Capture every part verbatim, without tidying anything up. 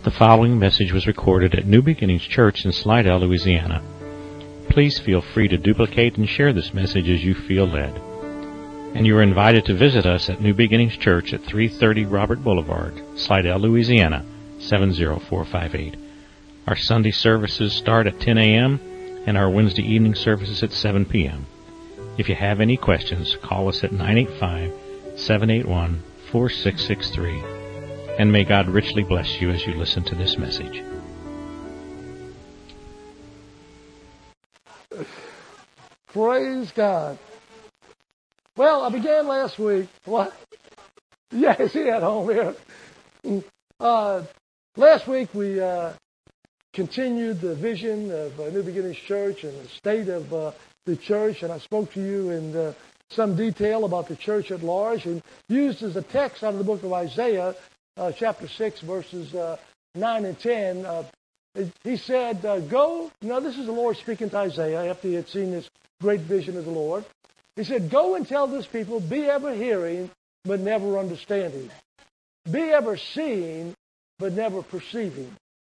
The following message was recorded at New Beginnings Church in Slidell, Louisiana. Please feel free to duplicate and share this message as you feel led. And you are invited to visit us at New Beginnings Church at three thirty Robert Boulevard, Slidell, Louisiana, seven zero four five eight. Our Sunday services start at ten a.m. and our Wednesday evening services at seven p.m. If you have any questions, call us at nine eight five, seven eight one, four six six three. And may God richly bless you as you listen to this message. Praise God. Well, I began last week. What? Yes, he at home here. Uh, last week we uh, continued the vision of uh, New Beginnings Church and the state of uh, the church, and I spoke to you in uh, some detail about the church at large, and used as a text out of the book of Isaiah, uh, chapter six, verses uh, nine and ten. Uh, he said, uh, go, now this is the Lord speaking to Isaiah after he had seen this great vision of the Lord. He said, go and tell this people, be ever hearing, but never understanding. Be ever seeing, but never perceiving.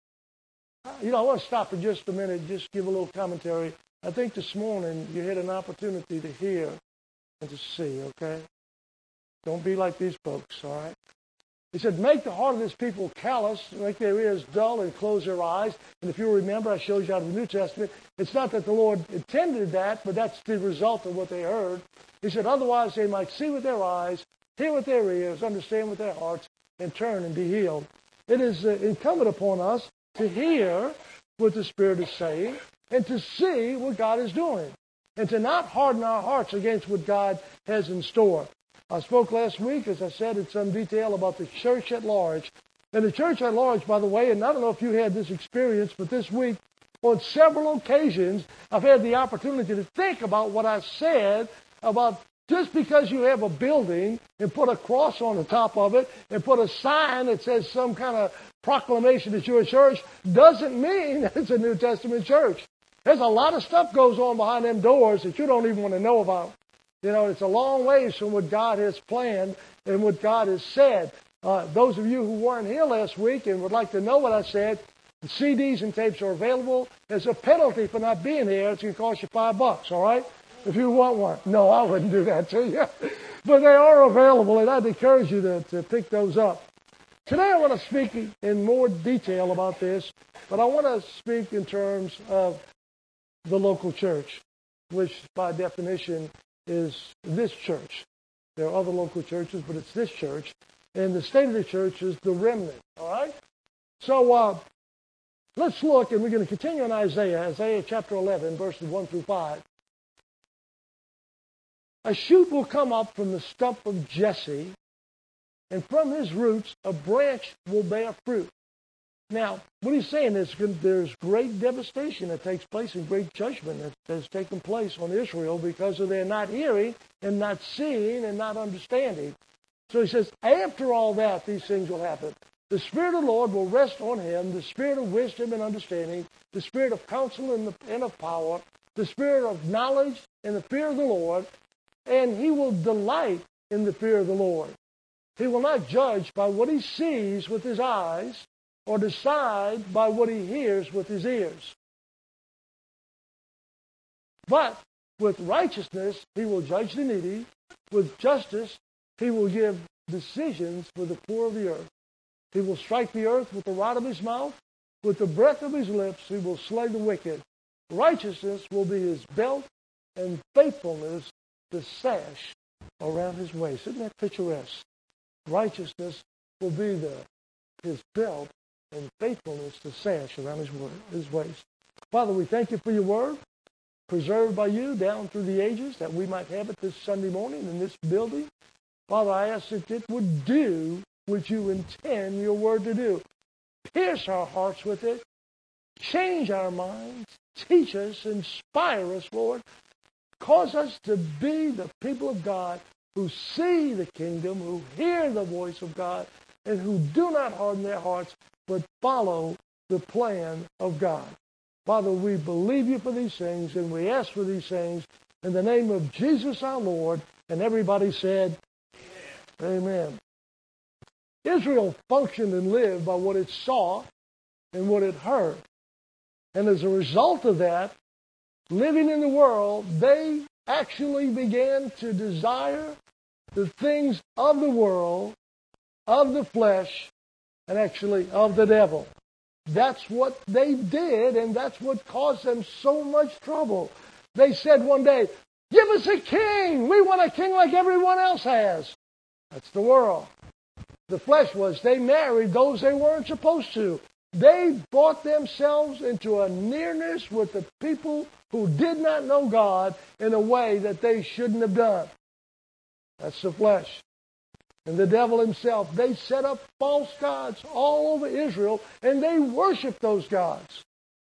You know, I want to stop for just a minute, just give a little commentary. I think this morning you had an opportunity to hear and to see, okay? Don't be like these folks, all right? He said, make the heart of this people callous, make their ears dull, and close their eyes. And if you remember, I showed you out of the New Testament, it's not that the Lord intended that, but that's the result of what they heard. He said, otherwise they might see with their eyes, hear with their ears, understand with their hearts, and turn and be healed. It is uh, incumbent upon us to hear what the Spirit is saying and to see what God is doing and to not harden our hearts against what God has in store. I spoke last week, as I said, in some detail about the church at large. And the church at large, by the way, and I don't know if you had this experience, but this week, on several occasions, I've had the opportunity to think about what I said about just because you have a building and put a cross on the top of it and put a sign that says some kind of proclamation that you're a church doesn't mean that it's a New Testament church. There's a lot of stuff goes on behind them doors that you don't even want to know about. You know, it's a long ways from what God has planned and what God has said. Uh, those of you who weren't here last week and would like to know what I said, the C Ds and tapes are available. There's a penalty for not being here. It's going to cost you five bucks, all right? If you want one. No, I wouldn't do that to you. But they are available, and I'd encourage you to, to pick those up. Today I want to speak in more detail about this, but I want to speak in terms of the local church, which by definition is this church. There are other local churches, but it's this church. And the state of the church is the remnant, all right? So uh, let's look, and we're going to continue in Isaiah, Isaiah chapter eleven, verses one through five. A shoot will come up from the stump of Jesse, and from his roots a branch will bear fruit. Now, what he's saying is there's great devastation that takes place and great judgment that has taken place on Israel because of their not hearing and not seeing and not understanding. So he says, after all that, these things will happen. The Spirit of the Lord will rest on him, the Spirit of wisdom and understanding, the Spirit of counsel and, the, and of power, the Spirit of knowledge and the fear of the Lord, and he will delight in the fear of the Lord. He will not judge by what he sees with his eyes, or decide by what he hears with his ears. But with righteousness, he will judge the needy. With justice, he will give decisions for the poor of the earth. He will strike the earth with the rod of his mouth. With the breath of his lips, he will slay the wicked. Righteousness will be his belt, and faithfulness the sash around his waist. Isn't that picturesque? Righteousness will be the his belt, and faithfulness the sash around his, word, his waist. Father, we thank you for your word, preserved by you down through the ages, that we might have it this Sunday morning in this building. Father, I ask that it would do what you intend your word to do. Pierce our hearts with it. Change our minds. Teach us. Inspire us, Lord. Cause us to be the people of God who see the kingdom, who hear the voice of God, and who do not harden their hearts, but follow the plan of God. Father, we believe you for these things, and we ask for these things in the name of Jesus our Lord. And everybody said, Amen. Amen. Israel functioned and lived by what it saw and what it heard. And as a result of that, living in the world, they actually began to desire the things of the world, of the flesh, and actually of the devil. That's what they did, and that's what caused them so much trouble. They said one day, "Give us a king! We want a king like everyone else has." That's the world. The flesh was they married those they weren't supposed to. They brought themselves into a nearness with the people who did not know God in a way that they shouldn't have done. That's the flesh. And the devil himself, they set up false gods all over Israel, and they worshiped those gods.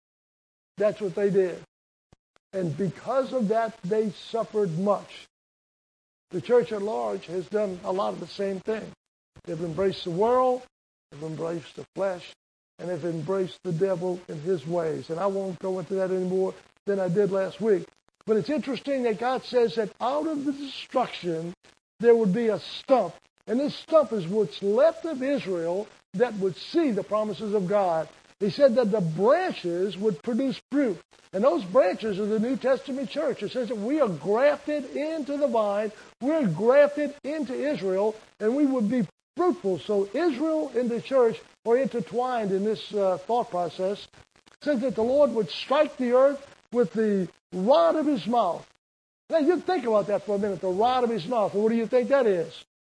That's what they did. And because of that, they suffered much. The church at large has done a lot of the same thing. They've embraced the world, they've embraced the flesh, and they've embraced the devil in his ways. And I won't go into that any more than I did last week. But it's interesting that God says that out of the destruction, there would be a stump. And this stump is what's left of Israel that would see the promises of God. He said that the branches would produce fruit. And those branches are the New Testament church. It says that we are grafted into the vine. We're grafted into Israel, and we would be fruitful. So Israel and the church are intertwined in this uh, thought process. It says that the Lord would strike the earth with the rod of his mouth. Now, you think about that for a minute, the rod of his mouth. And what do you think that is?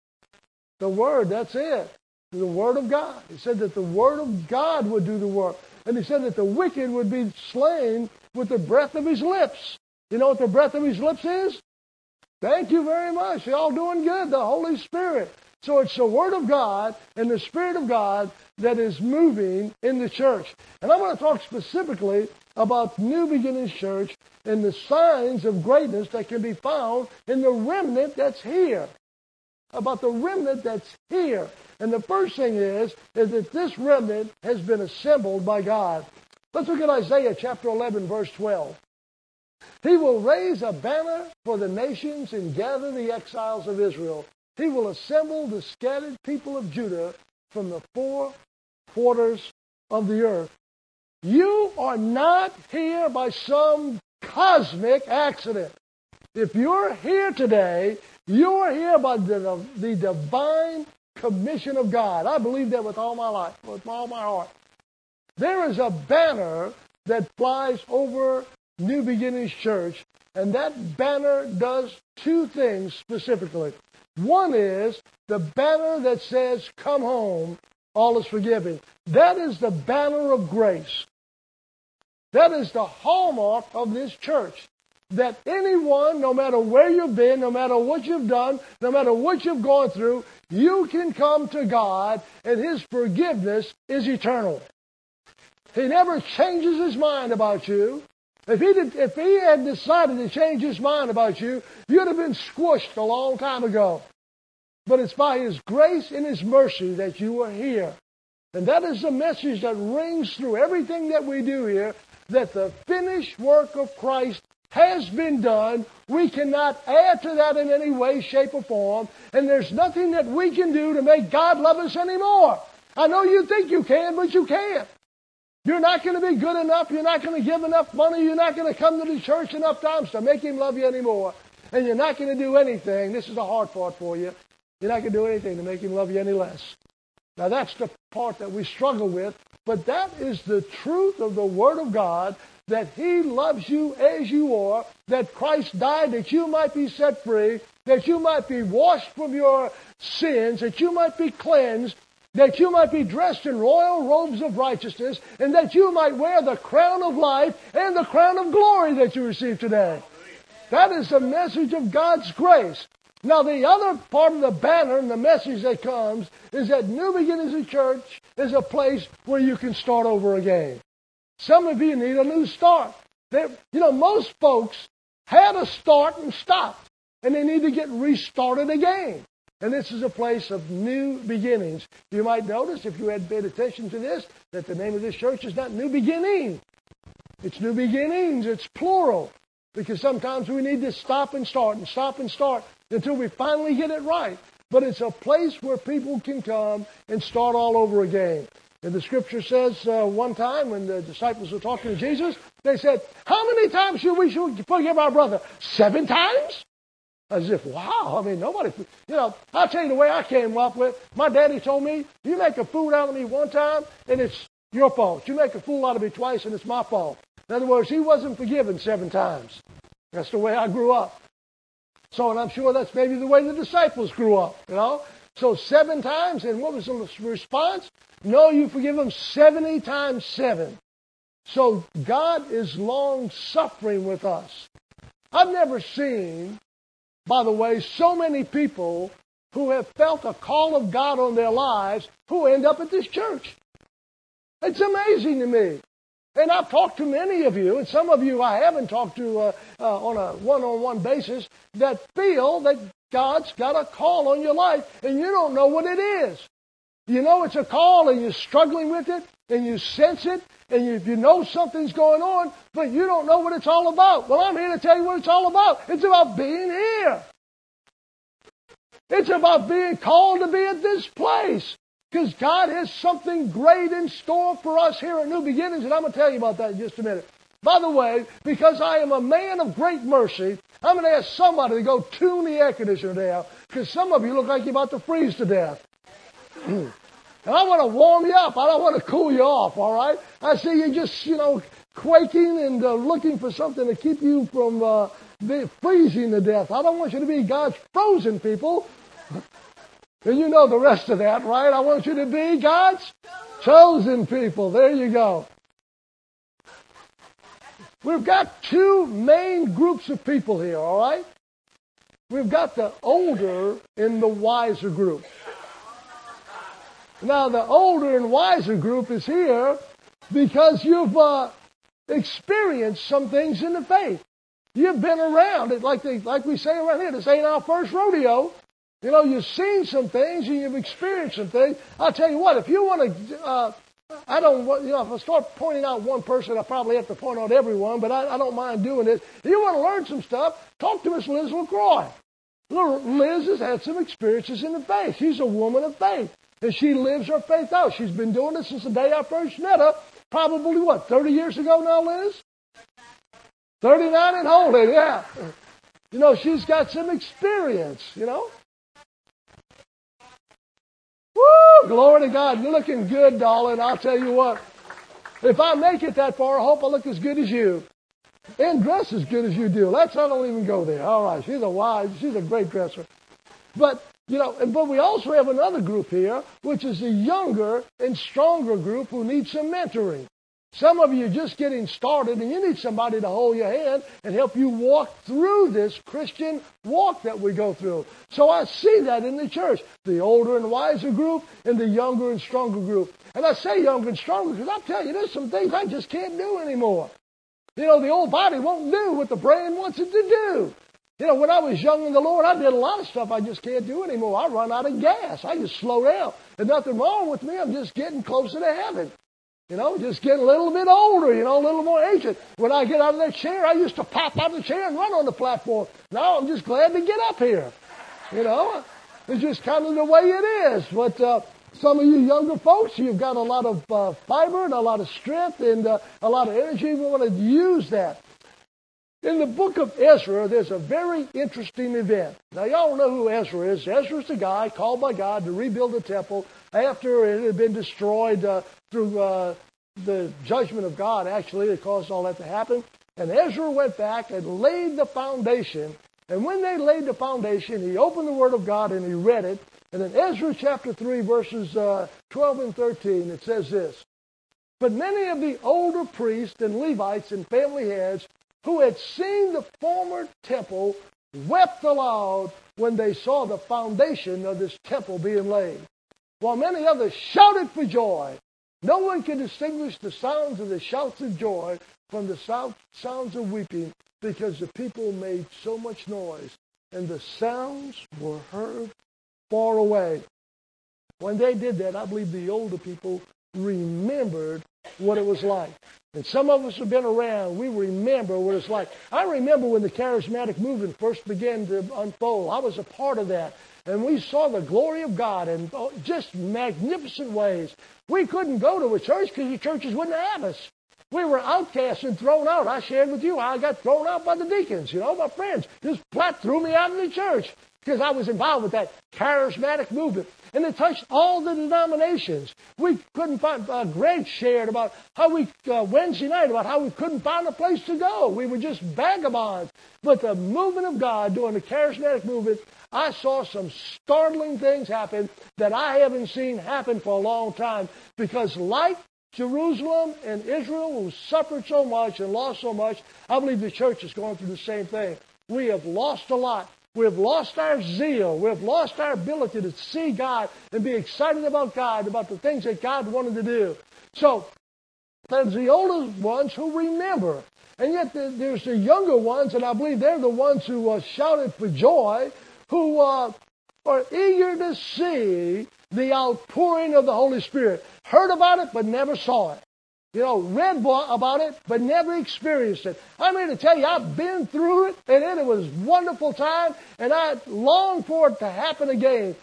The Word, that's it. The Word of God. He said that the Word of God would do the work. And he said that the wicked would be slain with the breath of his lips. You know what the breath of his lips is? Thank you very much. You're all doing good. The Holy Spirit. So it's the Word of God and the Spirit of God that is moving in the church. And I'm going to talk specifically about New Beginnings Church and the signs of greatness that can be found in the remnant that's here. About the remnant that's here. And the first thing is, is that this remnant has been assembled by God. Let's look at Isaiah chapter eleven, verse twelve. He will raise a banner for the nations and gather the exiles of Israel. He will assemble the scattered people of Judah from the four quarters of the earth. You are not here by some cosmic accident. If you're here today, you are here by the, the divine commission of God. I believe that with all my life, with all my heart. There is a banner that flies over New Beginnings Church, and that banner does two things specifically. One is the banner that says, "Come home, all is forgiven." That is the banner of grace. That is the hallmark of this church. That anyone, no matter where you've been, no matter what you've done, no matter what you've gone through, you can come to God, and His forgiveness is eternal. He never changes His mind about you. If he, did, if he had decided to change His mind about you, you'd have been squished a long time ago. But it's by His grace and His mercy that you are here. And that is the message that rings through everything that we do here, that the finished work of Christ has been done. We cannot add to that in any way, shape, or form. And there's nothing that we can do to make God love us anymore. I know you think you can, but you can't. You're not going to be good enough. You're not going to give enough money. You're not going to come to the church enough times to make Him love you anymore. And you're not going to do anything. This is the hard part for you. You're not going to do anything to make Him love you any less. Now that's the part that we struggle with. But that is the truth of the Word of God, that He loves you as you are, that Christ died that you might be set free, that you might be washed from your sins, that you might be cleansed, that you might be dressed in royal robes of righteousness, and that you might wear the crown of life and the crown of glory that you receive today. That is the message of God's grace. Now, the other part of the banner and the message that comes is that New Beginnings of Church is a place where you can start over again. Some of you need a new start. They, you know, most folks had a start and stopped, and they need to get restarted again. And this is a place of new beginnings. You might notice, if you had paid attention to this, that the name of this church is not New Beginning. It's New Beginnings. It's plural. Because sometimes we need to stop and start and stop and start until we finally get it right. But it's a place where people can come and start all over again. And the scripture says uh, one time when the disciples were talking to Jesus, they said, how many times should we should forgive our brother? Seven times? As if, wow, I mean, nobody, you know, I'll tell you the way I came up with, my daddy told me, you make a fool out of me one time, and it's your fault. You make a fool out of me twice, and it's my fault. In other words, he wasn't forgiven seven times. That's the way I grew up. So, and I'm sure that's maybe the way the disciples grew up, you know. So seven times, and what was the response? No, you forgive them seventy times seven. So God is long-suffering with us. I've never seen, by the way, so many people who have felt a call of God on their lives who end up at this church. It's amazing to me. And I've talked to many of you, and some of you I haven't talked to uh, uh, on a one-on-one basis, that feel that God's got a call on your life, and you don't know what it is. You know it's a call, and you're struggling with it, and you sense it, and you, you know something's going on, but you don't know what it's all about. Well, I'm here to tell you what it's all about. It's about being here. It's about being called to be at this place. Because God has something great in store for us here at New Beginnings, and I'm going to tell you about that in just a minute. By the way, because I am a man of great mercy, I'm going to ask somebody to go tune the air conditioner down, because some of you look like you're about to freeze to death. And I want to warm you up. I don't want to cool you off, all right? I see you just, you know, quaking and uh, looking for something to keep you from uh, freezing to death. I don't want you to be God's frozen people. And you know the rest of that, right? I want you to be God's chosen people. There you go. We've got two main groups of people here, all right? We've got the older and the wiser group. Now, the older and wiser group is here because you've uh, experienced some things in the faith. You've been around it, like they, like we say around here. This ain't our first rodeo. You know, you've seen some things and you've experienced some things. I'll tell you what, if you want to, uh, I don't, you know, if I start pointing out one person, I probably have to point out everyone, but I, I don't mind doing this. If you want to learn some stuff, talk to Miss Liz LaCroix. Liz has had some experiences in the faith. She's a woman of faith, and she lives her faith out. She's been doing this since the day I first met her, probably, what, thirty years ago now, Liz? thirty-nine and holding, yeah. You know, she's got some experience, you know. Woo! Glory to God. You're looking good, darling. I'll tell you what. If I make it that far, I hope I look as good as you. And dress as good as you do. Let's not even go there. All right. She's a wise, she's a great dresser. But, you know, but we also have another group here, which is a younger and stronger group who needs some mentoring. Some of you are just getting started, and you need somebody to hold your hand and help you walk through this Christian walk that we go through. So I see that in the church, the older and wiser group and the younger and stronger group. And I say younger and stronger because I'll tell you, there's some things I just can't do anymore. You know, the old body won't do what the brain wants it to do. You know, when I was young in the Lord, I did a lot of stuff I just can't do anymore. I run out of gas. I just slow down. There's nothing wrong with me. I'm just getting closer to heaven. You know, just getting a little bit older, you know, a little more ancient. When I get out of that chair, I used to pop out of the chair and run on the platform. Now I'm just glad to get up here. You know, it's just kind of the way it is. But uh, some of you younger folks, you've got a lot of uh, fiber and a lot of strength and uh, a lot of energy. We want to use that. In the book of Ezra, there's a very interesting event. Now, y'all know who Ezra is. Ezra's the guy called by God to rebuild the temple after it had been destroyed uh, through uh, the judgment of God, actually, that caused all that to happen. And Ezra went back and laid the foundation. And when they laid the foundation, he opened the Word of God and he read it. And in Ezra chapter three, verses uh, twelve and thirteen, it says this: "But many of the older priests and Levites and family heads who had seen the former temple wept aloud when they saw the foundation of this temple being laid, while many others shouted for joy. No one can distinguish the sounds of the shouts of joy from the sounds of weeping, because the people made so much noise, and the sounds were heard far away." When they did that, I believe the older people remembered what it was like. And some of us have been around. We remember what it's like. I remember when the charismatic movement first began to unfold. I was a part of that. and we saw the glory of God in just magnificent ways. We couldn't go to a church because the churches wouldn't have us. We were outcasts and thrown out. I shared with you, I got thrown out by the deacons, you know, my friends. Just flat threw me out of the church because I was involved with that charismatic movement. And it touched all the denominations. We couldn't find, uh, Greg shared about how we, uh, Wednesday night, about how we couldn't find a place to go. We were just vagabonds. But the movement of God, during the charismatic movement, I saw some startling things happen that I haven't seen happen for a long time. Because like Jerusalem and Israel, who suffered so much and lost so much, I believe the church is going through the same thing. We have lost a lot. We've lost our zeal. We've lost our ability to see God and be excited about God, about the things that God wanted to do. So there's the older ones who remember. And yet there's the younger ones, and I believe they're the ones who uh, shouted for joy, who uh, are eager to see the outpouring of the Holy Spirit. Heard about it, but never saw it. You know, read about it, but never experienced it. I'm here to tell you, I've been through it, and it was a wonderful time, and I long for it to happen again.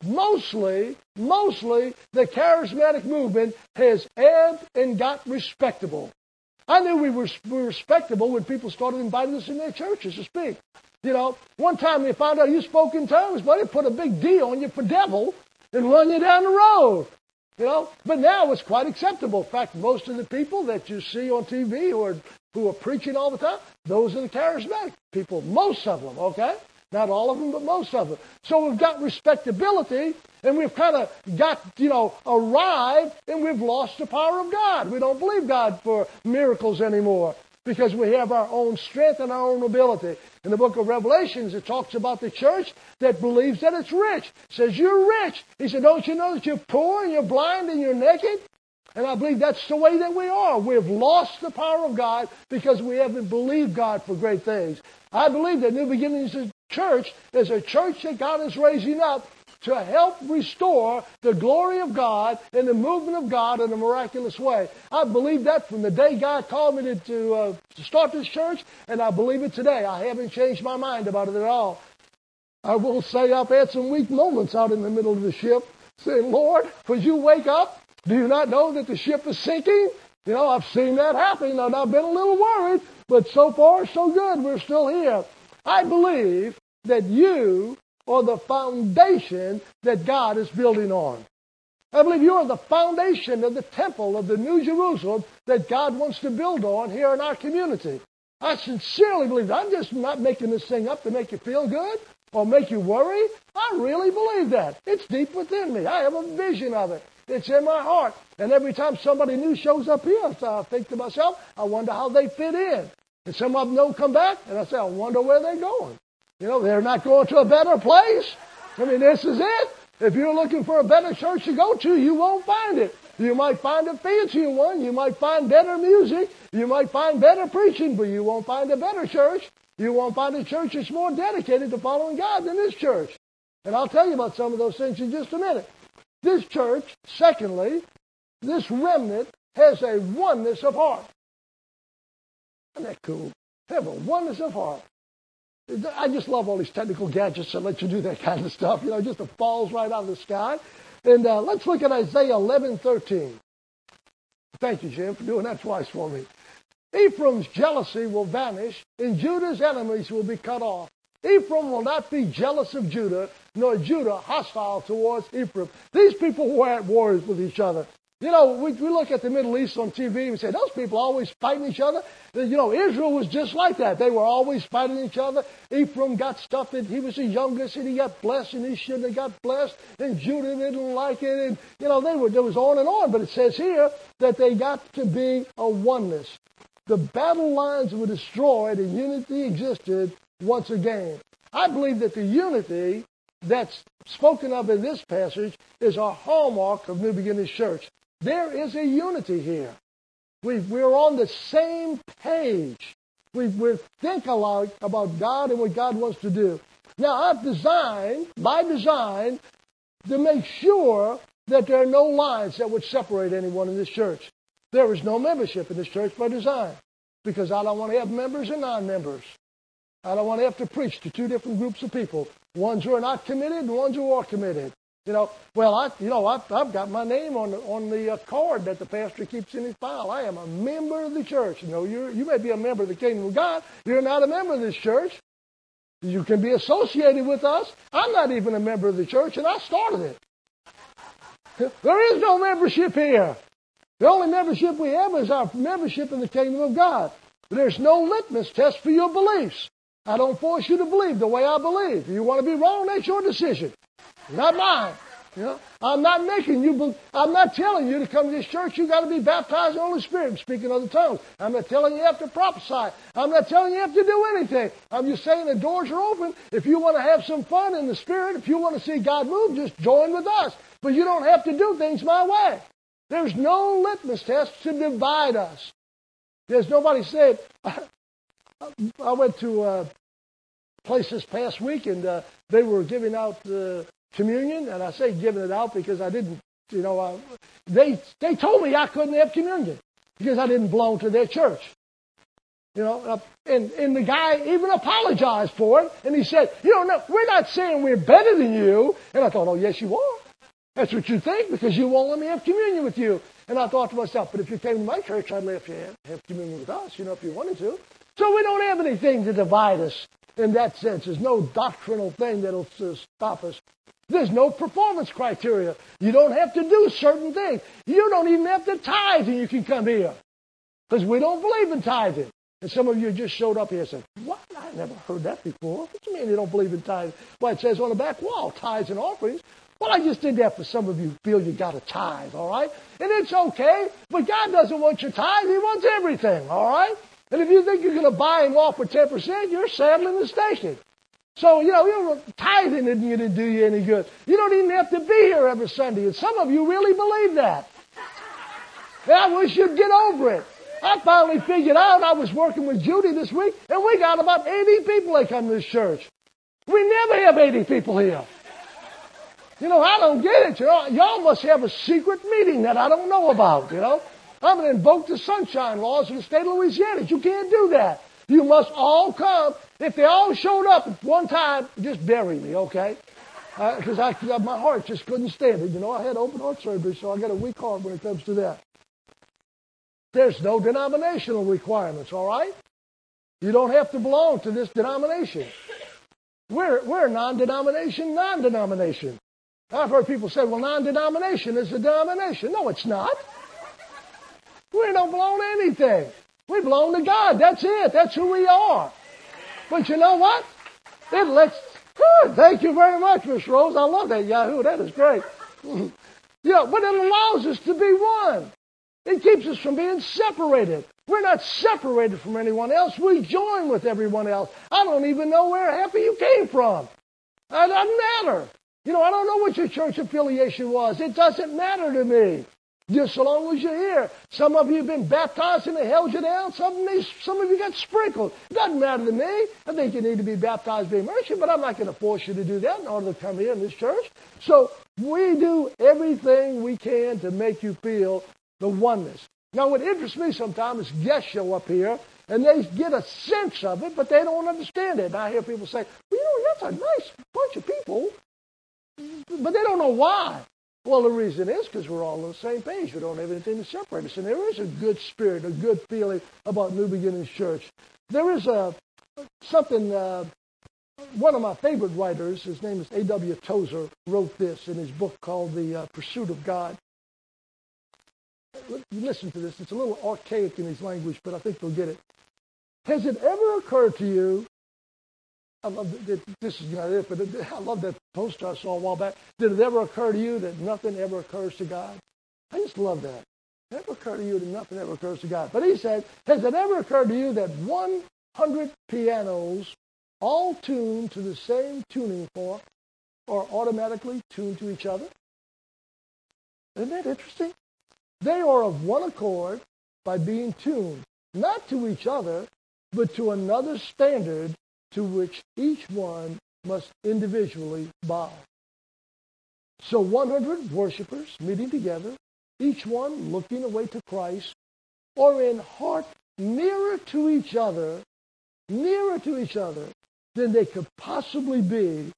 Mostly, mostly, the charismatic movement has ebbed and got respectable. I knew we were, we were respectable when people started inviting us in their churches to speak. You know, one time they found out you spoke in tongues, but they put a big D on you for devil and run you down the road. You know, but now it's quite acceptable. In fact, most of the people that you see on T V or who are preaching all the time, those are the charismatic people. Most of them, okay? Not all of them, but most of them. So we've got respectability, and we've kind of got, you know, arrived, and we've lost the power of God. We don't believe God for miracles anymore because we have our own strength and our own ability. In the book of Revelations, it talks about the church that believes that it's rich. It says, you're rich. He said, don't you know that you're poor and you're blind and you're naked? And I believe that's the way that we are. We've lost the power of God because we haven't believed God for great things. I believe that New Beginnings Church is a church that God is raising up to help restore the glory of God and the movement of God in a miraculous way. I believe that from the day God called me to, to, uh, to start this church, and I believe it today. I haven't changed my mind about it at all. I will say I've had some weak moments out in the middle of the ship, saying, Lord, would you wake up? Do you not know that the ship is sinking? You know, I've seen that happen, and I've been a little worried, but so far, so good. We're still here. I believe that you or the foundation that God is building on. I believe you are the foundation of the temple of the New Jerusalem that God wants to build on here in our community. I sincerely believe that. I'm just not making this thing up to make you feel good or make you worry. I really believe that. It's deep within me. I have a vision of it. It's in my heart. And every time somebody new shows up here, I think to myself, I wonder how they fit in. And some of them don't come back, and I say, I wonder where they're going. You know, they're not going to a better place. I mean, this is it. If you're looking for a better church to go to, you won't find it. You might find a fancier one. You might find better music. You might find better preaching, but you won't find a better church. You won't find a church that's more dedicated to following God than this church. And I'll tell you about some of those things in just a minute. This church, secondly, this remnant has a oneness of heart. Isn't that cool? They have a oneness of heart. I just love all these technical gadgets that let you do that kind of stuff, you know, just it falls right out of the sky. And uh, let's look at Isaiah eleven thirteen. Thank you, Jim, for doing that twice for me. Ephraim's jealousy will vanish, and Judah's enemies will be cut off. Ephraim will not be jealous of Judah, nor Judah hostile towards Ephraim. These people were at war with each other. You know, we, we look at the Middle East on T V and we say, those people always fighting each other. You know, Israel was just like that. They were always fighting each other. Ephraim got stuff that he was the youngest and he got blessed and he shouldn't have got blessed. And Judah didn't like it. And, you know, they were, there was on and on. But it says here that they got to be a oneness. The battle lines were destroyed and unity existed once again. I believe that the unity that's spoken of in this passage is a hallmark of New Beginnings Church. There is a unity here. We, we're on the same page. We, we think alike about God and what God wants to do. Now, I've designed, by design, to make sure that there are no lines that would separate anyone in this church. There is no membership in this church by design because I don't want to have members and non-members. I don't want to have to preach to two different groups of people. Ones who are not committed and ones who are committed. You know, well, I, you know, I've, I've got my name on the, on the uh, card that the pastor keeps in his file. I am a member of the church. You know, you you may be a member of the kingdom of God. You're not a member of this church. You can be associated with us. I'm not even a member of the church, and I started it. There is no membership here. The only membership we have is our membership in the kingdom of God. There's no litmus test for your beliefs. I don't force you to believe the way I believe. If you want to be wrong, that's your decision. Not mine. You know, I'm not making you, be- I'm not telling you to come to this church, you've got to be baptized in the Holy Spirit and speak in other tongues. I'm not telling you you have to prophesy. I'm not telling you you have to do anything. I'm just saying the doors are open. If you want to have some fun in the Spirit, if you want to see God move, just join with us. But you don't have to do things my way. There's no litmus test to divide us. There's nobody said, I went to a place this past week and uh, they were giving out uh, communion, and I say giving it out because I didn't, you know, I, they they told me I couldn't have communion because I didn't belong to their church. You know, uh, and, and the guy even apologized for it, and he said, you know, no, we're not saying we're better than you. And I thought, oh, yes, you are. That's what you think because you won't let me have communion with you. And I thought to myself, but if you came to my church, I'd let you have, have communion with us, you know, if you wanted to. So we don't have anything to divide us in that sense. There's no doctrinal thing that'll uh, stop us. There's no performance criteria. You don't have to do certain things. You don't even have to tithe and you can come here. Because we don't believe in tithing. And some of you just showed up here and said, what? I never heard that before. What do you mean you don't believe in tithing? Well, it says on the back wall, tithes and offerings. Well, I just did that for some of you who feel you got to tithe, all right? And it's okay, but God doesn't want your tithe. He wants everything, all right? And if you think you're going to buy him off for ten percent, you're saddling the station. So, you know, you tithing didn't, didn't do you any good. You don't even have to be here every Sunday. And some of you really believe that. And I wish you'd get over it. I finally figured out, I was working with Judy this week, and we got about eighty people that come to this church. We never have eighty people here. You know, I don't get it. You know, y'all must have a secret meeting that I don't know about, you know. I'm going to invoke the sunshine laws of the state of Louisiana. You can't do that. You must all come. If they all showed up at one time, just bury me, okay? Because uh, I, my heart just couldn't stand it. You know, I had open heart surgery, so I got a weak heart when it comes to that. There's no denominational requirements, all right? You don't have to belong to this denomination. We're, we're a non-denomination, non-denomination. I've heard people say, well, non-denomination is a denomination. No, it's not. We don't belong to anything. We belong to God. That's it. That's who we are. But you know what? It lets... Good. Thank you very much, Miss Rose. I love that Yahoo. That is great. You know, but it allows us to be one. It keeps us from being separated. We're not separated from anyone else. We join with everyone else. I don't even know where half of you came from. It doesn't matter. You know, I don't know what your church affiliation was. It doesn't matter to me. Just so long as you're here. Some of you have been baptized and they held you down. Some of, you, some of you got sprinkled. It doesn't matter to me. I think you need to be baptized, be immersed, but I'm not going to force you to do that in order to come here in this church. So we do everything we can to make you feel the oneness. Now, what interests me sometimes is guests show up here and they get a sense of it, but they don't understand it. And I hear people say, well, you know, that's a nice bunch of people, but they don't know why. Well, the reason is because we're all on the same page. We don't have anything to separate us. And there is a good spirit, a good feeling about New Beginnings Church. There is a, something, uh, one of my favorite writers, his name is A W Tozer, wrote this in his book called The uh, Pursuit of God. Listen to this. It's a little archaic in his language, but I think you'll get it. Has it ever occurred to you, I love that, this is not it, but I love that poster I saw a while back. Did it ever occur to you that nothing ever occurs to God? I just love that. It ever occurred to you that nothing ever occurs to God? But he said, has it ever occurred to you that one hundred pianos all tuned to the same tuning fork are automatically tuned to each other? Isn't that interesting? They are of one accord by being tuned, not to each other, but to another standard to which each one must individually bow. So one hundred worshipers meeting together, each one looking away to Christ, are in heart nearer to each other, nearer to each other than they could possibly be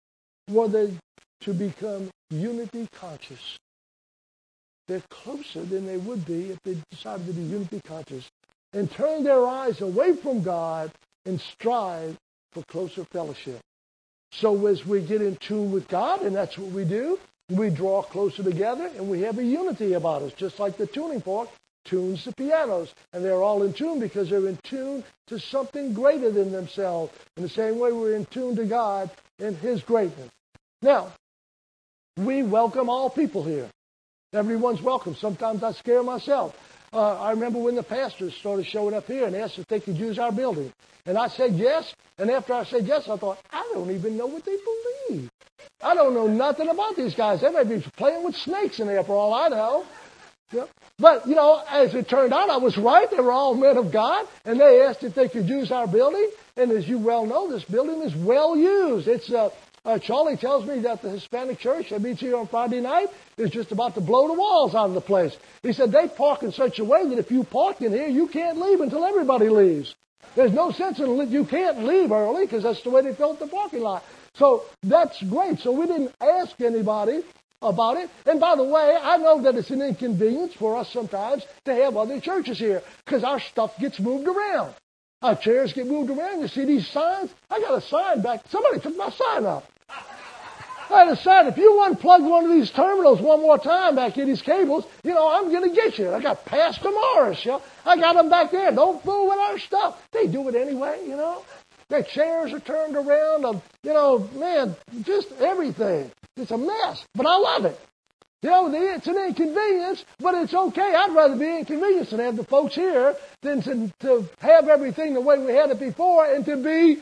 were they to become unity conscious. They're closer than they would be if they decided to be unity conscious and turn their eyes away from God and strive for closer fellowship. So as we get in tune with God, and that's what we do, we draw closer together and we have a unity about us, just like the tuning fork tunes the pianos. And they're all in tune because they're in tune to something greater than themselves. In the same way we're in tune to God and His greatness. Now, we welcome all people here. Everyone's welcome. Sometimes I scare myself. Uh, I remember when the pastors started showing up here and asked if they could use our building. And I said yes. And after I said yes, I thought, I don't even know what they believe. I don't know nothing about these guys. They may be playing with snakes in there for all I know. Yeah. But, you know, as it turned out, I was right. They were all men of God. And they asked if they could use our building. And as you well know, this building is well used. It's uh, uh, Charlie tells me that the Hispanic church that meets here on Friday night is just about to blow the walls out of the place. He said they park in such a way that if you park in here, you can't leave until everybody leaves. There's no sense in you can't leave early because that's the way they built the parking lot. So that's great. So we didn't ask anybody about it. And by the way, I know that it's an inconvenience for us sometimes to have other churches here because our stuff gets moved around. Our chairs get moved around. You see these signs? I got a sign back. Somebody took my sign up. I had a sign. If you unplug one of these terminals one more time back in these cables, you know, I'm going to get you. I got Pastor Morris, you know. I got them back there. Don't fool with our stuff. They do it anyway, you know. Their chairs are turned around. Um, you know, man, just everything. It's a mess, but I love it. You know, it's an inconvenience, but it's okay. I'd rather be inconvenienced and have the folks here than to, to have everything the way we had it before and to be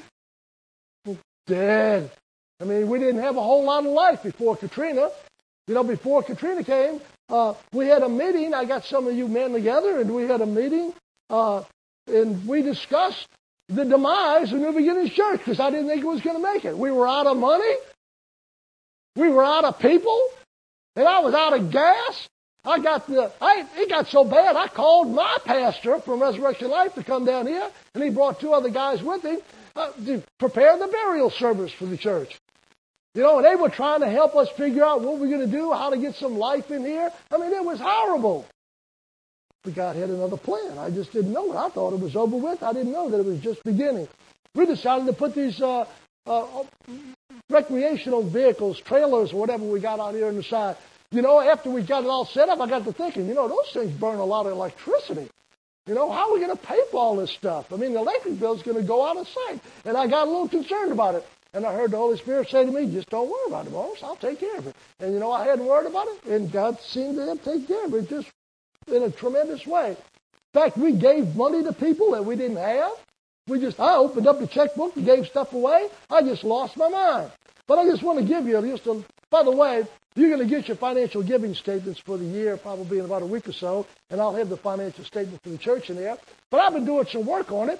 dead. I mean, we didn't have a whole lot of life before Katrina. You know, before Katrina came, uh, we had a meeting. I got some of you men together, and we had a meeting, uh, and we discussed the demise of New Beginnings Church because I didn't think it was going to make it. We were out of money. We were out of people. And I was out of gas. I got the, I, it got so bad, I called my pastor from Resurrection Life to come down here, and he brought two other guys with him uh, to prepare the burial service for the church. You know, and they were trying to help us figure out what we're going to do, how to get some life in here. I mean, it was horrible. But God had another plan. I just didn't know it. I thought it was over with. I didn't know that it was just beginning. We decided to put these uh, uh, recreational vehicles, trailers, or whatever we got out here on the side. You know, after we got it all set up, I got to thinking, you know, those things burn a lot of electricity. You know, how are we going to pay for all this stuff? I mean, the electric bill's going to go out of sight. And I got a little concerned about it. And I heard the Holy Spirit say to me, just don't worry about it, Morris. I'll take care of it. And, you know, I hadn't worried about it, and God seemed to take care of it just in a tremendous way. In fact, we gave money to people that we didn't have. We just, I opened up the checkbook and gave stuff away. I just lost my mind. But I just want to give you just a, by the way, you're going to get your financial giving statements for the year probably in about a week or so, and I'll have the financial statement for the church in there. But I've been doing some work on it.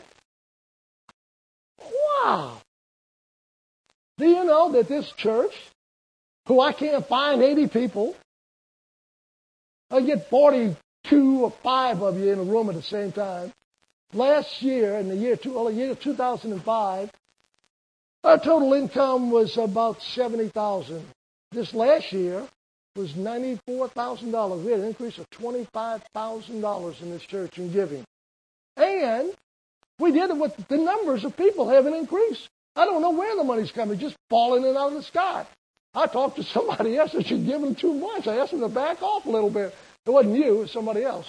Wow. Do you know that this church, who I can't find eighty people, I get forty-two or five of you in a room at the same time. Last year, in the year, two, well, the year two thousand five, our total income was about seventy thousand dollars. This last year was ninety-four thousand dollars. We had an increase of twenty-five thousand dollars in this church in giving. And we did it with the numbers of people having increased. I don't know where the money's coming, just falling in out of the sky. I talked to somebody else that you're giving too much. I asked them to back off a little bit. It wasn't you, it was somebody else.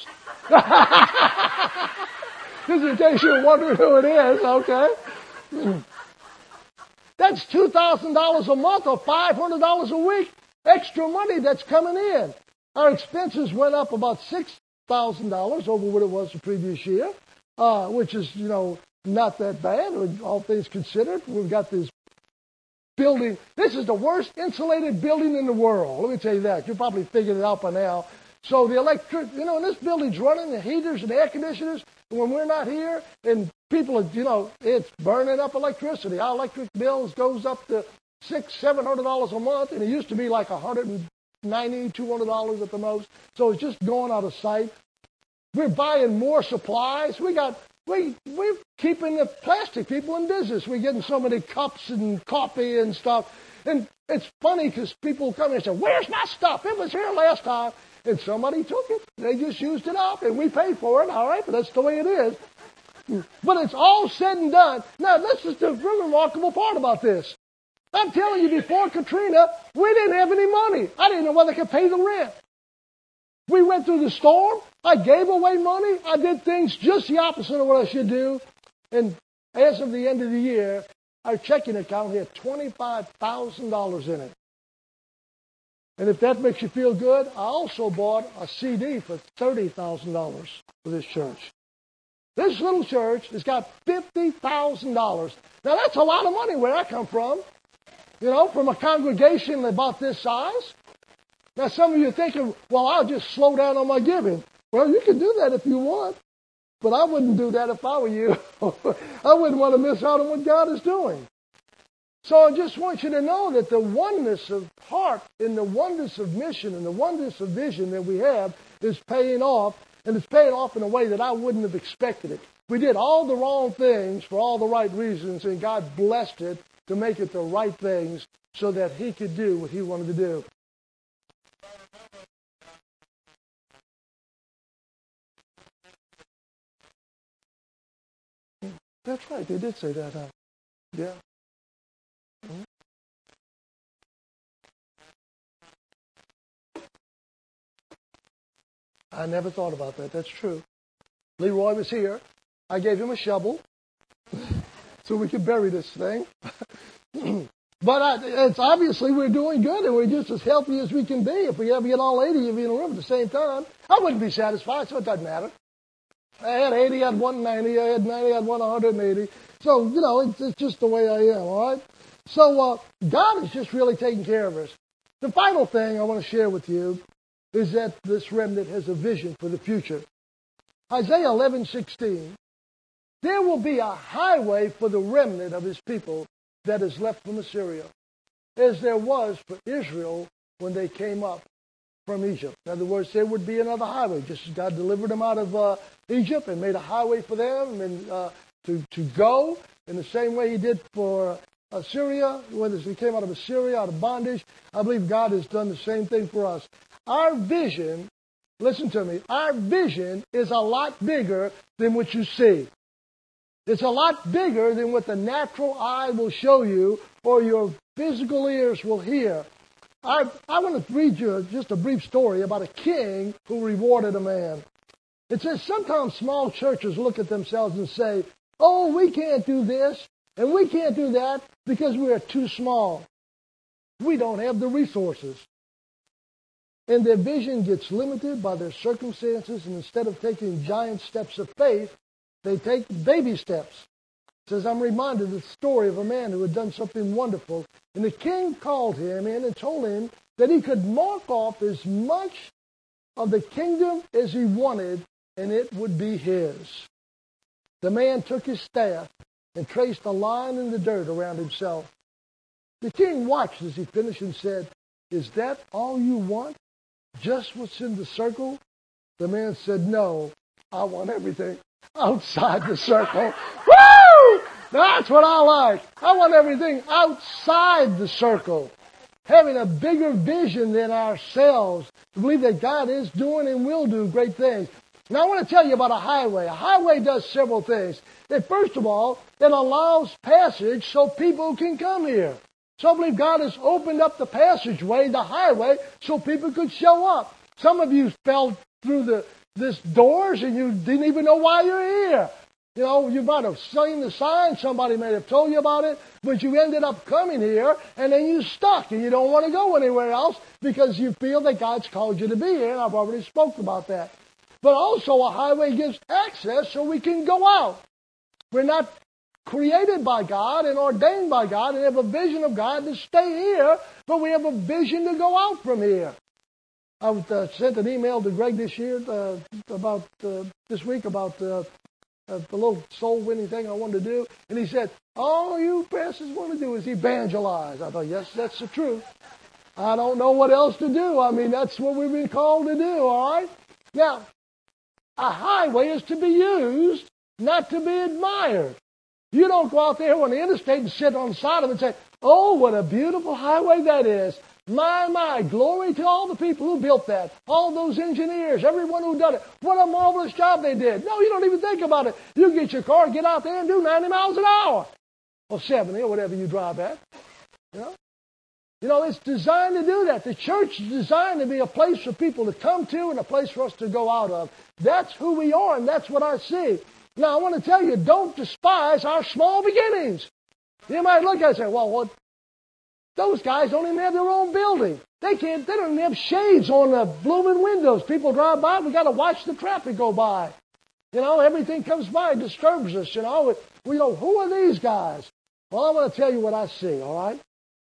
Just in case you're wondering who it is, okay? That's two thousand dollars a month or five hundred dollars a week extra money that's coming in. Our expenses went up about six thousand dollars over what it was the previous year, uh, which is, you know, not that bad, all things considered. We've got this building. This is the worst insulated building in the world. Let me tell you that. You probably figured it out by now. So the electric, you know, and this building's running, the heaters and the air conditioners, and when we're not here, and people are, you know, it's burning up electricity. Our electric bills goes up to six, seven hundred dollars a month, and it used to be like a hundred and ninety, two hundred dollars at the most. So it's just going out of sight. We're buying more supplies. We got we we're keeping the plastic people in business. We're getting so many cups and coffee and stuff. And It's funny because people come in and say, where's my stuff? It was here last time. And somebody took it. They just used it up, and we paid for it. All right, but that's the way it is. But it's all said and done. Now, this is the really remarkable part about this. I'm telling you, before Katrina, we didn't have any money. I didn't know whether I could pay the rent. We went through the storm. I gave away money. I did things just the opposite of what I should do. And as of the end of the year, our checking account had twenty-five thousand dollars in it. And if that makes you feel good, I also bought a C D for thirty thousand dollars for this church. This little church has got fifty thousand dollars. Now, that's a lot of money where I come from. You know, from a congregation about this size. Now, some of you are thinking, well, I'll just slow down on my giving. Well, you can do that if you want. But I wouldn't do that if I were you. I wouldn't want to miss out on what God is doing. So I just want you to know that the oneness of heart and the oneness of mission and the oneness of vision that we have is paying off. And it's paying off in a way that I wouldn't have expected it. We did all the wrong things for all the right reasons, and God blessed it to make it the right things so that He could do what He wanted to do. That's right. They did say that, huh? Yeah. Mm-hmm. I never thought about that. That's true. Leroy was here. I gave him a shovel so we could bury this thing. But I, it's obviously we're doing good and we're just as healthy as we can be. If we ever get all eighty of you in a room at the same time, I wouldn't be satisfied, so it doesn't matter. I had eighty, I had one ninety, I had ninety, I had one hundred eighty. So, you know, it's, it's just the way I am, all right? So uh, God is just really taking care of us. The final thing I want to share with you is that this remnant has a vision for the future. Isaiah eleven sixteen. There will be a highway for the remnant of His people that is left from Assyria, as there was for Israel when they came up from Egypt. In other words, there would be another highway, just as God delivered them out of uh, Egypt and made a highway for them and uh, to, to go in the same way He did for Assyria, when they came out of Assyria, out of bondage. I believe God has done the same thing for us. Our vision, listen to me, our vision is a lot bigger than what you see. It's a lot bigger than what the natural eye will show you or your physical ears will hear. I, I want to read you just a brief story about a king who rewarded a man. It says sometimes small churches look at themselves and say, oh, we can't do this and we can't do that because we are too small. We don't have the resources. And their vision gets limited by their circumstances, and instead of taking giant steps of faith, they take baby steps. It says, I'm reminded of the story of a man who had done something wonderful, and the king called him in and told him that he could mark off as much of the kingdom as he wanted, and it would be his. The man took his staff and traced a line in the dirt around himself. The king watched as he finished and said, is that all you want? Just what's in the circle? The man said, no, I want everything outside the circle. Woo! That's what I like. I want everything outside the circle. Having a bigger vision than ourselves to believe that God is doing and will do great things. Now I want to tell you about a highway. A highway does several things. That first of all, it allows passage so people can come here. So I believe God has opened up the passageway, the highway, so people could show up. Some of you fell through the this doors and you didn't even know why you're here. You know, you might have seen the sign, somebody may have told you about it, but you ended up coming here and then you're stuck and you don't want to go anywhere else because you feel that God's called you to be here, and I've already spoken about that. But also a highway gives access so we can go out. We're not created by God and ordained by God and have a vision of God to stay here, but we have a vision to go out from here. I uh, sent an email to Greg this year uh, about uh, this week about uh, uh, the little soul-winning thing I wanted to do, and he said, all you pastors want to do is evangelize. I thought, yes, that's the truth. I don't know what else to do. I mean, that's what we've been called to do, all right? Now, a highway is to be used, not to be admired. You don't go out there on the interstate and sit on the side of it and say, oh, what a beautiful highway that is. My, my, glory to all the people who built that. All those engineers, everyone who done it. What a marvelous job they did. No, you don't even think about it. You get your car, get out there and do ninety miles an hour. Or seventy or whatever you drive at. You know? You know, it's designed to do that. The church is designed to be a place for people to come to and a place for us to go out of. That's who we are, and that's what I see. Now, I want to tell you, don't despise our small beginnings. You might look at it and say, well, what? Those guys don't even have their own building. They can't, they don't even have shades on the blooming windows. People drive by, we got to watch the traffic go by. You know, everything comes by, it disturbs us, you know. We know, who are these guys? Well, I want to tell you what I see, all right?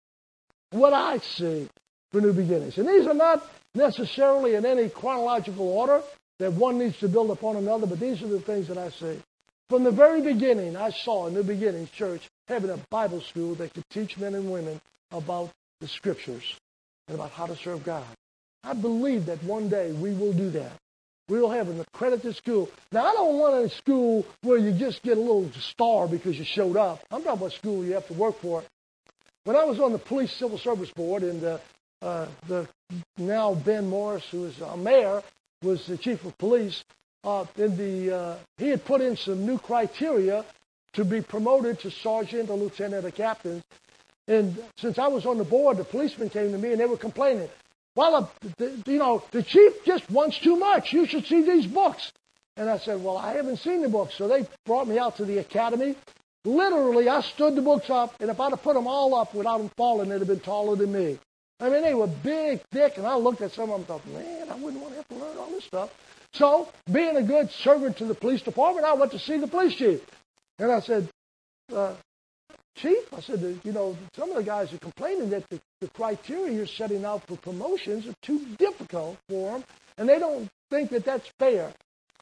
What I see for New Beginnings. And these are not necessarily in any chronological order that one needs to build upon another, but these are the things that I see. From the very beginning, I saw in New Beginnings Church having a Bible school that could teach men and women about the Scriptures and about how to serve God. I believe that one day we will do that. We will have an accredited school. Now, I don't want a school where you just get a little star because you showed up. I'm talking about a school you have to work for. When I was on the Police Civil Service Board, and uh, uh, the now Ben Morris, who is a mayor, was the chief of police, uh, in the uh, he had put in some new criteria to be promoted to sergeant or lieutenant or captain. And since I was on the board, the policemen came to me and they were complaining. Well, the, the, you know, the chief just wants too much. You should see these books. And I said, well, I haven't seen the books. So they brought me out to the academy. Literally, I stood the books up, and if I'd have put them all up without them falling, they'd have been taller than me. I mean, they were big, thick, and I looked at some of them and thought, man, I wouldn't want to have to learn all this stuff. So, being a good servant to the police department, I went to see the police chief. And I said, uh, Chief, I said, you know, some of the guys are complaining that the, the criteria you're setting out for promotions are too difficult for them, and they don't think that that's fair.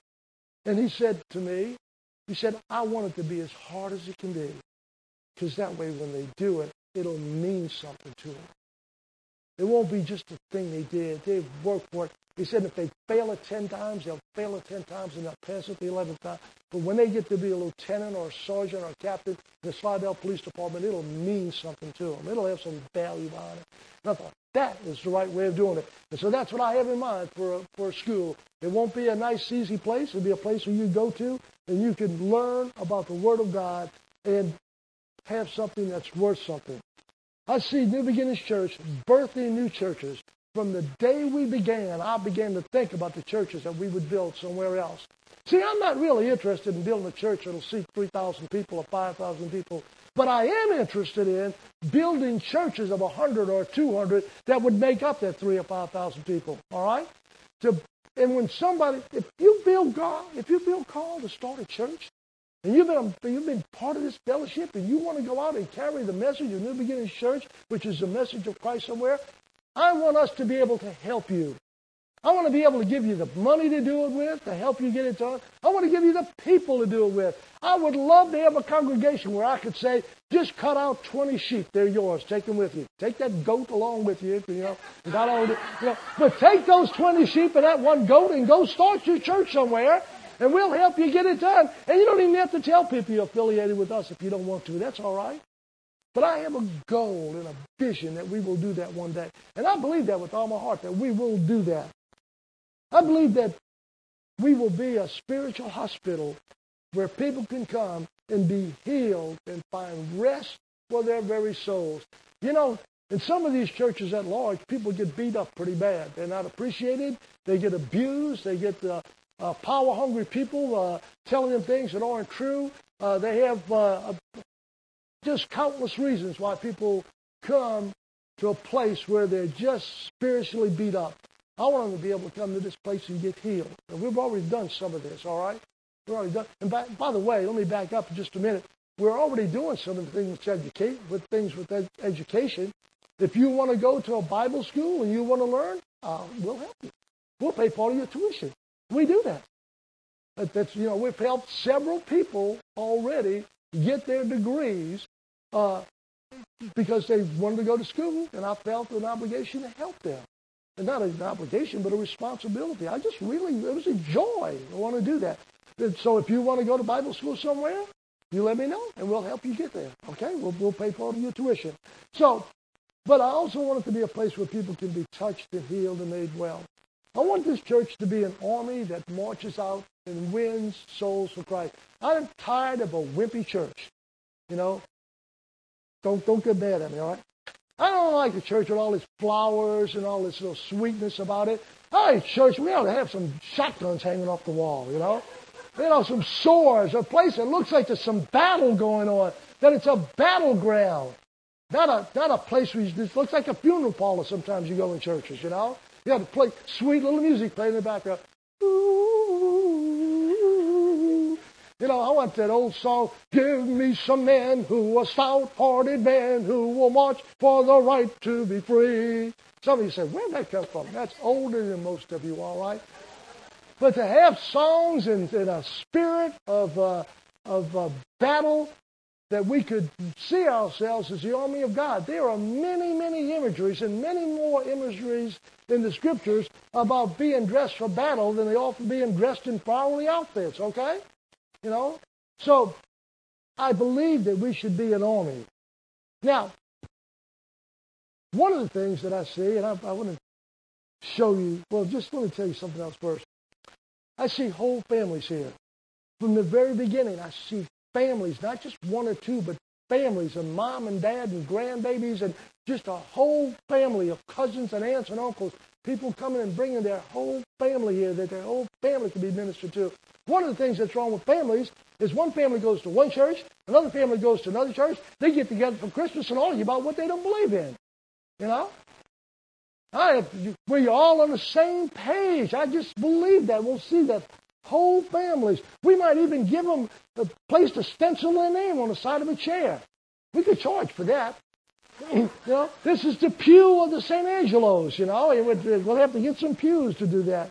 And he said to me, he said, I want it to be as hard as it can be, because that way when they do it, it'll mean something to them. It won't be just a thing they did. They've worked for it. He said if they fail it ten times, they'll fail it ten times and they'll pass it the eleventh time. But when they get to be a lieutenant or a sergeant or a captain in the Slidell Police Department, it'll mean something to them. It'll have some value behind it. And I thought, that is the right way of doing it. And so that's what I have in mind for a, for a school. It won't be a nice, easy place. It'll be a place where you go to and you can learn about the Word of God and have something that's worth something. I see New Beginnings Church birthing new churches. From the day we began, I began to think about the churches that we would build somewhere else. See, I'm not really interested in building a church that will seat three thousand people or five thousand people, but I am interested in building churches of one hundred or two hundred that would make up that three or five thousand people, all right? To, and when somebody, if you feel God, if you feel called to start a church, and you've been, you've been part of this fellowship, and you want to go out and carry the message of New Beginnings Church, which is the message of Christ somewhere, I want us to be able to help you. I want to be able to give you the money to do it with, to help you get it done. I want to give you the people to do it with. I would love to have a congregation where I could say, just cut out twenty sheep. They're yours. Take them with you. Take that goat along with you, you know. Not all, you know. But take those twenty sheep and that one goat and go start your church somewhere, and we'll help you get it done. And you don't even have to tell people you're affiliated with us if you don't want to. That's all right. But I have a goal and a vision that we will do that one day. And I believe that with all my heart, that we will do that. I believe that we will be a spiritual hospital where people can come and be healed and find rest for their very souls. You know, in some of these churches at large, people get beat up pretty bad. They're not appreciated. They get abused. They get uh, uh, power-hungry people uh, telling them things that aren't true. Uh, they have uh, just countless reasons why people come to a place where they're just spiritually beat up. I want them to be able to come to this place and get healed. And we've already done some of this, all right? We're already done. And by, by the way, let me back up for just a minute. We're already doing some of the things with, educate, with things with ed- education. If you want to go to a Bible school and you want to learn, uh, we'll help you. We'll pay part of your tuition. We do that. that. That's, you know, we've helped several people already get their degrees uh, because they wanted to go to school, and I felt an obligation to help them. And not an obligation, but a responsibility. I just really, it was a joy. I want to do that. And so if you want to go to Bible school somewhere, you let me know, and we'll help you get there. Okay? We'll, we'll pay part of your tuition. So, but I also want it to be a place where people can be touched and healed and made well. I want this church to be an army that marches out and wins souls for Christ. I'm tired of a wimpy church. You know? Don't, don't get mad at me, all right? I don't like the church with all these flowers and all this little sweetness about it. Hey, church, we ought to have some shotguns hanging off the wall, you know? You know, some swords, a place that looks like there's some battle going on, that it's a battleground. Not a, not a place where you, this looks like a funeral parlor sometimes you go in churches, you know? You have to play sweet little music playing in the background. Ooh. You know, I want that old song, give me some men who are stout-hearted men who will march for the right to be free. Some of you say, where'd that come from? That's older than most of you, all right? But to have songs and, and a spirit of, uh, of uh, battle that we could see ourselves as the army of God. There are many, many imageries and many more imageries in the Scriptures about being dressed for battle than they often being dressed in flowery outfits, okay? You know? So, I believe that we should be an army. Now, one of the things that I see, and I, I want to show you, well, just want to tell you something else first. I see whole families here. From the very beginning, I see families, not just one or two, but families and mom and dad and grandbabies and just a whole family of cousins and aunts and uncles, people coming and bringing their whole family here, that their whole family can be ministered to. One of the things that's wrong with families is one family goes to one church, another family goes to another church, they get together for Christmas and argue about what they don't believe in. You know? I, we're all on the same page. I just believe that. We'll see that whole families. We might even give them a place to stencil their name on the side of a chair. We could charge for that. You know, this is the pew of the Saint Angelos, you know. We'll have to get some pews to do that.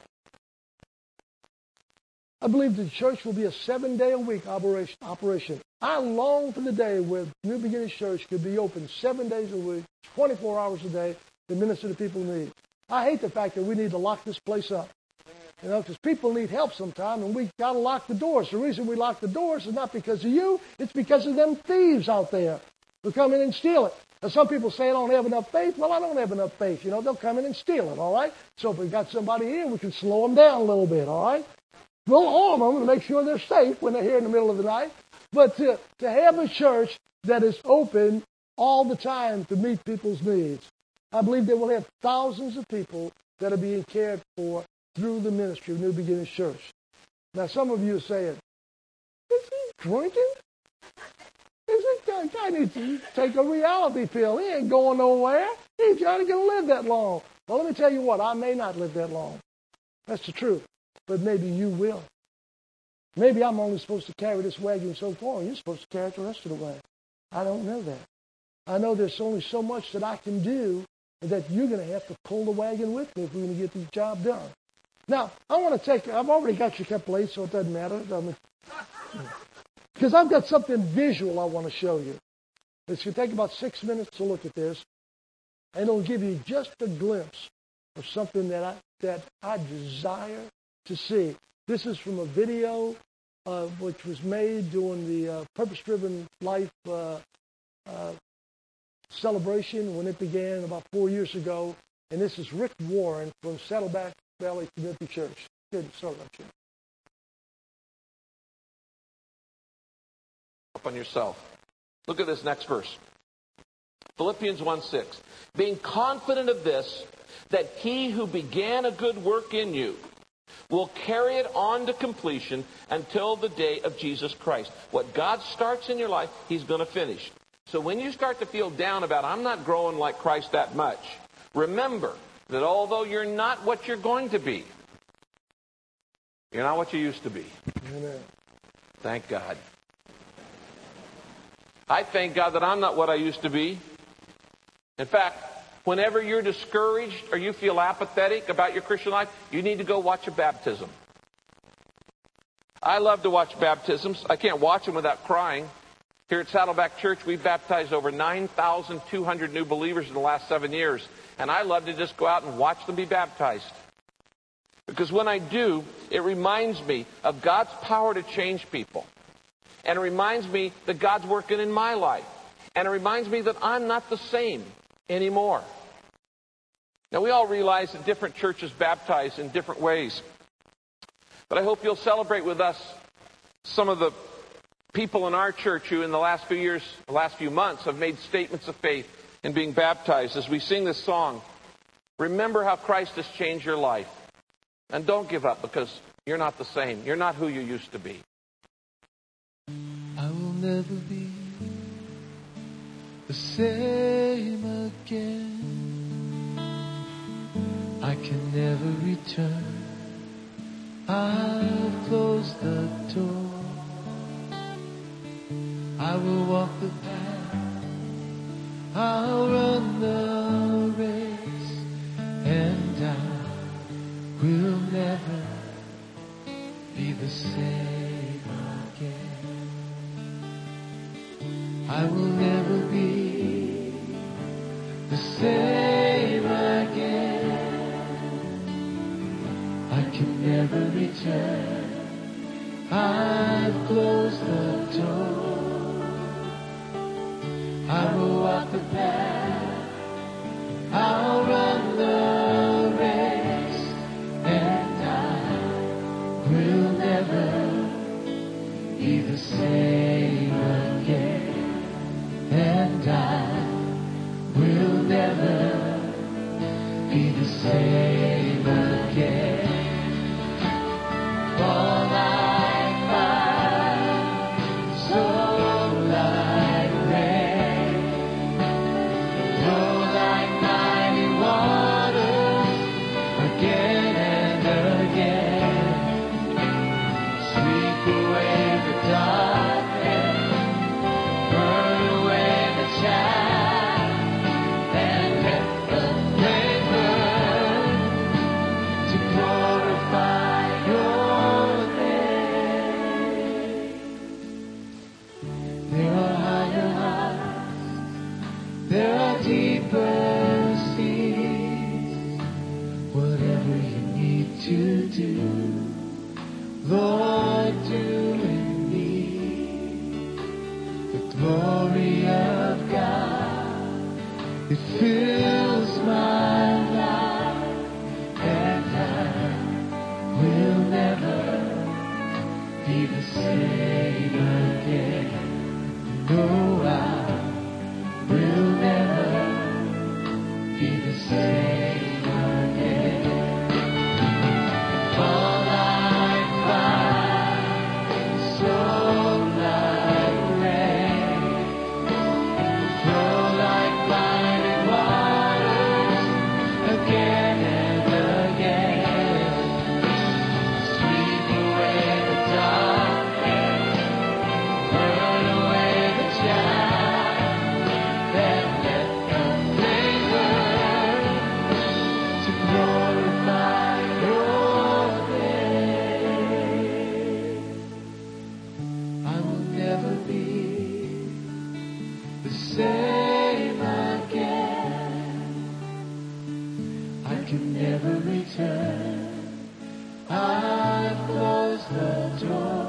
I believe the church will be a seven-day-a-week operation. operation. I long for the day where New Beginnings Church could be open seven days a week, twenty-four hours a day, to minister to people in need. I hate the fact that we need to lock this place up. You know, because people need help sometime, and we got to lock the doors. The reason we lock the doors is not because of you. It's because of them thieves out there who come in and steal it. And some people say I don't have enough faith. Well, I don't have enough faith. You know, they'll come in and steal it, all right? So if we've got somebody here, we can slow them down a little bit, all right? We'll arm them to make sure they're safe when they're here in the middle of the night. But to, to have a church that is open all the time to meet people's needs, I believe that we'll have thousands of people that are being cared for through the ministry of New Beginnings Church. Now, some of you are saying, is he drinking? Is he, that guy needs to take a reality pill. He ain't going nowhere. He's not going to live that long. Well, let me tell you what, I may not live that long. That's the truth. But maybe you will. Maybe I'm only supposed to carry this wagon so far, and you're supposed to carry it the rest of the way. I don't know that. I know there's only so much that I can do, and that you're going to have to pull the wagon with me if we're going to get the job done. Now, I want to take, I've already got you kept late, so it doesn't matter. I mean, because I've got something visual I want to show you. It's going to take about six minutes to look at this, and it'll give you just a glimpse of something that I, that I desire to see. This is from a video uh, which was made during the uh, Purpose-Driven Life uh, uh, celebration when it began about four years ago. And this is Rick Warren from Saddleback Valley Community Church. Good, sorry about you. Up on yourself. Look at this next verse. Philippians one six. Being confident of this, that he who began a good work in you will carry it on to completion until the day of Jesus Christ. What God starts in your life, he's going to finish. So when you start to feel down about, I'm not growing like Christ that much, remember that although you're not what you're going to be, you're not what you used to be. Amen. Thank God. I thank God that I'm not what I used to be. In fact, whenever you're discouraged or you feel apathetic about your Christian life, you need to go watch a baptism. I love to watch baptisms. I can't watch them without crying. Here at Saddleback Church, we've baptized over nine thousand two hundred new believers in the last seven years. And I love to just go out and watch them be baptized. Because when I do, it reminds me of God's power to change people. And it reminds me that God's working in my life. And it reminds me that I'm not the same anymore. Now, we all realize that different churches baptize in different ways. But I hope you'll celebrate with us some of the people in our church who in the last few years, the last few months, have made statements of faith in being baptized. As we sing this song, remember how Christ has changed your life. And don't give up, because you're not the same. You're not who you used to be. I will never be the same again. I can never return. I've closed the door. I will walk the path. I'll run the race. And I will never be the same again. I will never be the same again. I can never return. I've closed the door. I will walk the path. I'll run the race. And I will never be the same again. And I will never be the same again. Fall like fire, so like rain, flow like mighty waters, again and again. Sweep away the darkness, burn away the chaff, and let the flame burn to glorify your name. There are higher heights, there are deeper seas. Whatever you need to do, Lord, do in me. The glory of God, it fills my life, and I will never be the same again. No, I will never be the same again. Fall like fire, so like rain, flow like mighty waters, again and again. Sweep away the darkness, burn away the chaff, then let the flame burn to glorify your name. I will never be the same again. I can never return. I've closed the door.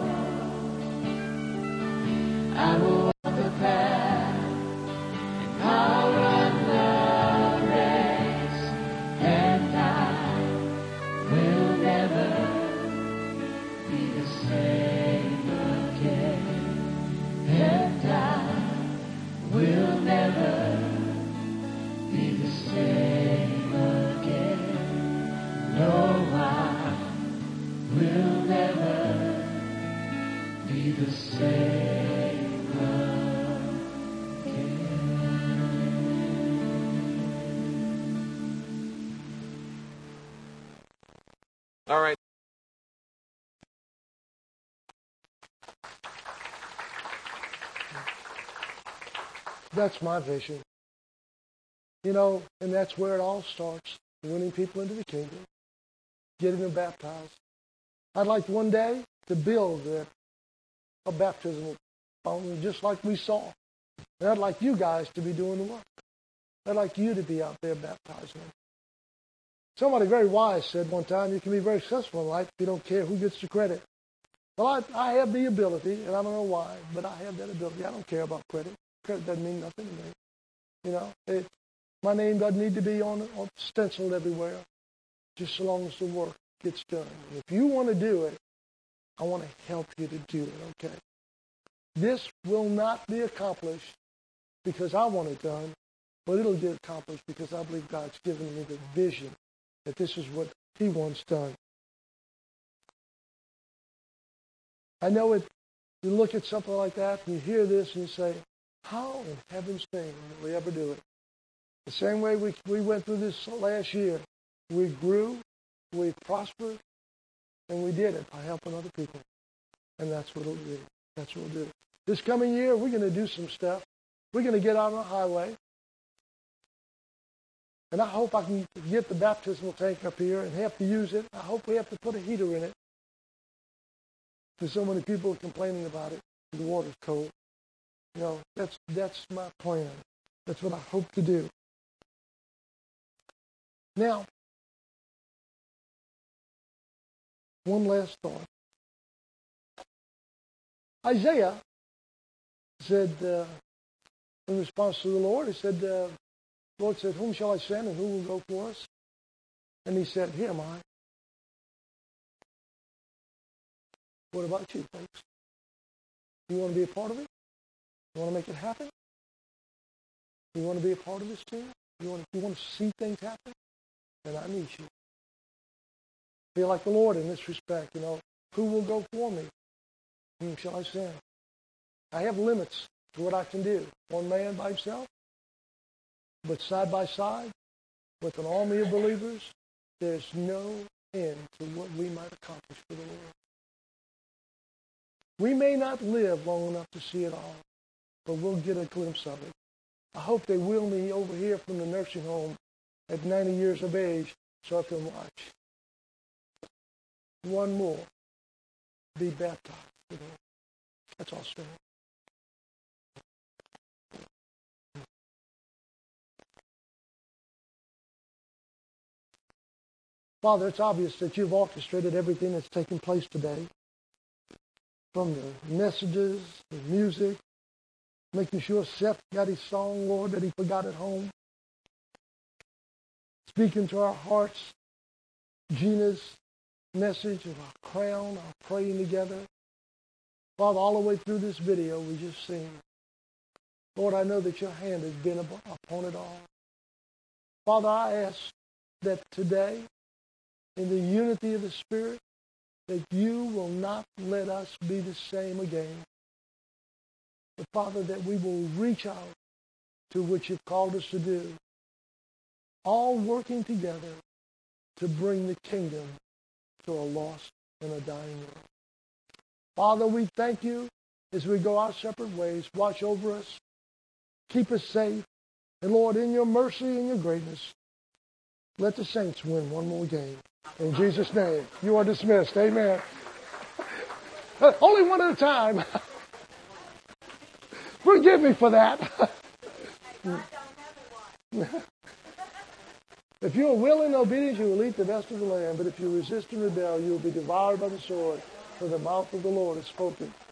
I will walk the path, and I'll run the race, and I will never be the same again. And I will never be the same again. No, I will never be the same again. All right. That's my vision. You know, and that's where it all starts, winning people into the kingdom, getting them baptized. I'd like one day to build a, a baptismal fountain just like we saw. And I'd like you guys to be doing the work. I'd like you to be out there baptizing them. Somebody very wise said one time, you can be very successful in life if you don't care who gets the credit. Well, I, I have the ability, and I don't know why, but I have that ability. I don't care about credit. Credit doesn't mean nothing to me. You know, it, my name doesn't need to be on, on stenciled everywhere, just as long as the work gets done. And if you want to do it, I want to help you to do it, okay? This will not be accomplished because I want it done, but it'll get accomplished because I believe God's given me the vision that this is what He wants done. I know it. You look at something like that and you hear this and you say, how in heaven's name will we ever do it? The same way we, we went through this last year. We grew, we prospered, and we did it by helping other people. And that's what it'll do. That's what we'll do. This coming year, we're going to do some stuff. We're going to get out on the highway. And I hope I can get the baptismal tank up here and have to use it. I hope we have to put a heater in it. Because so many people are complaining about it. The water's cold. You know, that's that's my plan. That's what I hope to do. Now, one last thought. Isaiah said, uh, in response to the Lord, he said, uh, the Lord said, whom shall I send and who will go for us? And he said, here am I. What about you, folks? You want to be a part of it? You want to make it happen? You want to be a part of this team? You want to, you want to see things happen? Then I need you. Be like the Lord in this respect, you know. Who will go for me? Whom shall I send? I have limits to what I can do. One man by himself, but side by side with an army of believers, there's no end to what we might accomplish for the Lord. We may not live long enough to see it all, but we'll get a glimpse of it. I hope they wheel me over here from the nursing home at ninety years of age so I can watch. One more. Be baptized. You know. That's all I'm saying. Father, it's obvious that you've orchestrated everything that's taken place today. From the messages, the music, making sure Seth got his song, Lord, that he forgot at home. Speaking to our hearts, Gina's message of our crown, our praying together. Father, all the way through this video we just seen. Lord, I know that your hand has been upon it all. Father, I ask that today, in the unity of the Spirit, that you will not let us be the same again. But Father, that we will reach out to what you've called us to do, all working together to bring the kingdom to a lost and a dying world. Father, we thank you as we go our separate ways. Watch over us. Keep us safe. And Lord, in your mercy and your greatness, let the saints win one more game. In Jesus' name, you are dismissed. Amen. Only one at a time. Forgive me for that. If you are willing and obedient, you will eat the best of the land. But if you resist and rebel, you will be devoured by the sword. For the mouth of the Lord has spoken.